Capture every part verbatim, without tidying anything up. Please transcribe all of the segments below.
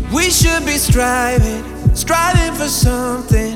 We should be striving, striving for something.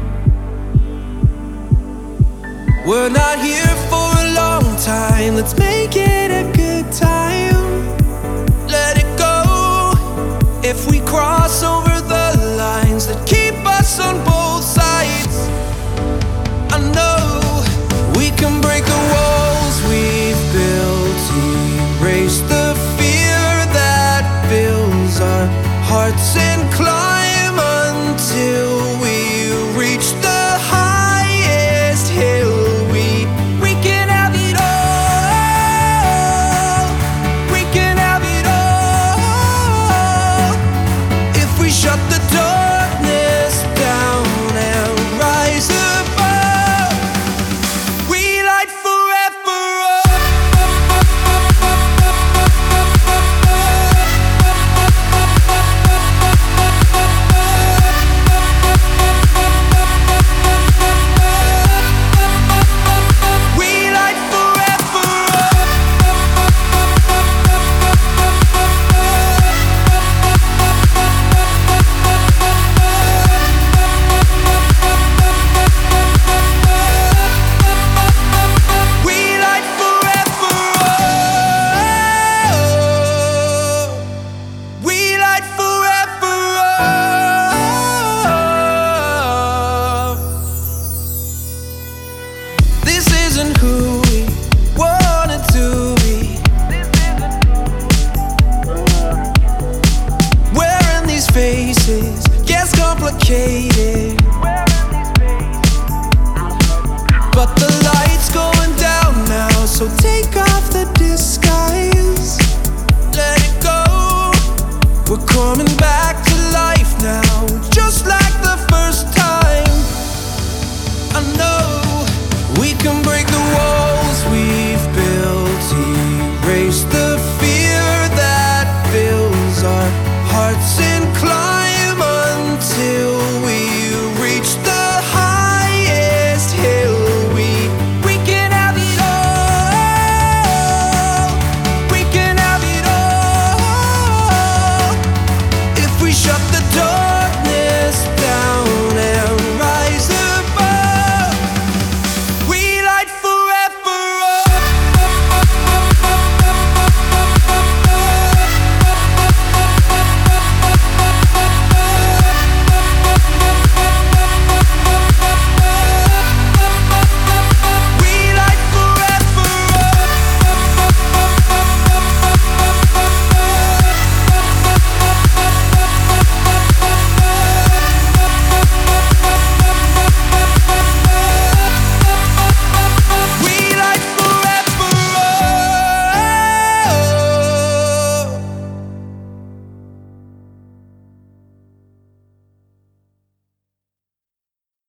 We're not here for a long time. Let's make it a good time. Let it go. If we cross over the lines that keep us on both sides, I know we can break the walls we've built, erase the fear that fills our hearts, and climb until we reach the highest hill. We we can have it all. We can have it all. If we shut the darkness down and rise above, we light forever up. We light forever up. We light forever up. We light forever up. This isn't who we wanted to be. Wearing these faces gets complicated.